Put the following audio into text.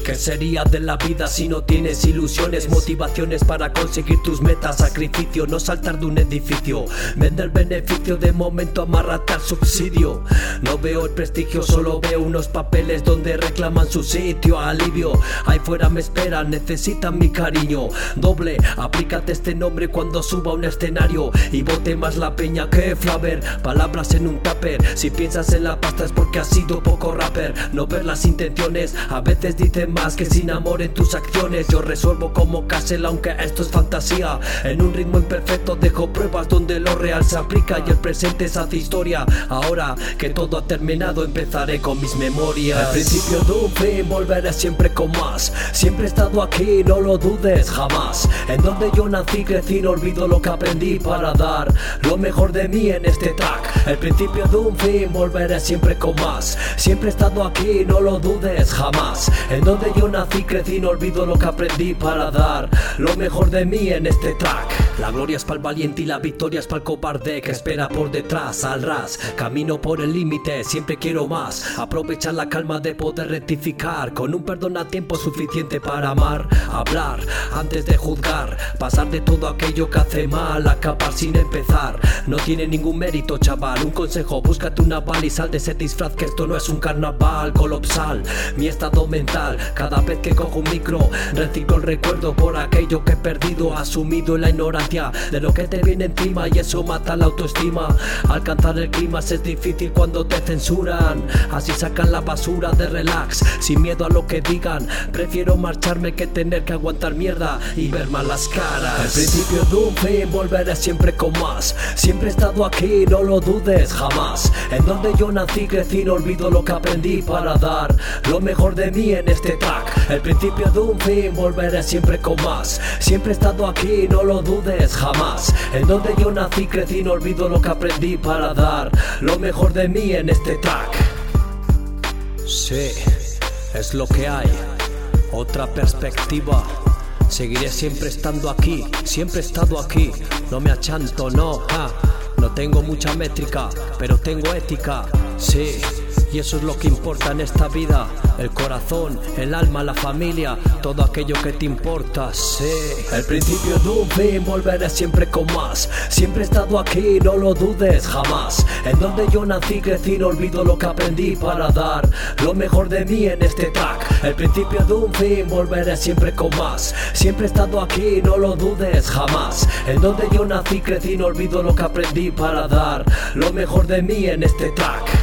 ¿Qué sería de la vida si no tienes ilusiones? Motivaciones para conseguir tus metas, sacrificio, no saltar de un edificio, vender beneficio, de momento amárrate al subsidio. No veo el prestigio, solo veo unos papeles donde reclaman su sitio, alivio. Ahí fuera me esperan, necesitan mi cariño doble. Aplícate este nombre cuando suba a un escenario y bote más la peña que Flaver. Palabras en un tupper, si piensas en la pasta es porque has sido poco rapper. No ver las intenciones, a veces dicen más que sin amor en tus acciones. Yo resuelvo como Castle aunque esto es fantasía. En un ritmo imperfecto dejo pruebas donde lo real se aplica y el presente se hace historia. Ahora que todo ha terminado empezaré con mis memorias. Al principio de un fin volveré siempre con más. Siempre he estado aquí, no lo dudes jamás. En donde yo nací, crecí, no olvido lo que aprendí para dar lo mejor de mí en este track. El principio de un fin volveré siempre con más. Siempre he estado aquí, no lo dudes jamás. En donde yo nací, crecí, no olvido lo que aprendí para dar lo mejor de mí en este track. La gloria es pa'l valiente y la victoria es pa'l cobarde que espera por detrás al ras. Camino por el límite, siempre quiero más. Aprovechar la calma de poder rectificar. Con un perdón a tiempo suficiente para amar. Hablar antes de juzgar. Pasar de todo aquello que hace mal. Acabar sin empezar. No tiene ningún mérito, chaval. Un consejo, búscate una bala y sal de ese disfraz que esto no es un carnaval colapsal. Mi estado mental, cada vez que cojo un micro reciclo el recuerdo por aquello que he perdido. Asumido en la ignorancia de lo que te viene encima y eso mata la autoestima. Alcanzar el clima es difícil cuando te censuran. Así sacan la basura de relax, sin miedo a lo que digan. Prefiero marcharme que tener que aguantar mierda y ver mal las caras. El principio de un fin volveré siempre con más. Siempre he estado aquí, no lo dudes jamás. En donde yo nací, crecí, no olvido lo que aprendí para dar lo mejor de mí en este track. El principio de un fin volveré siempre con más. Siempre he estado aquí, no lo dudes jamás. En donde yo nací, crecí, no olvido lo que aprendí para dar lo mejor de mí en este track. Sí, es lo que hay. Otra perspectiva. Seguiré siempre estando aquí, siempre he estado aquí. No me achanto, no, no tengo mucha métrica, pero tengo ética, sí. Y eso es lo que importa en esta vida. El corazón, el alma, la familia, todo aquello que te importa, sí. El principio de un fin volveré siempre con más. Siempre he estado aquí, no lo dudes jamás. En donde yo nací, crecí, no olvido lo que aprendí para dar lo mejor de mí en este track. El principio de un fin volveré siempre con más. Siempre he estado aquí, no lo dudes jamás. En donde yo nací, crecí, no olvido lo que aprendí para dar lo mejor de mí en este track.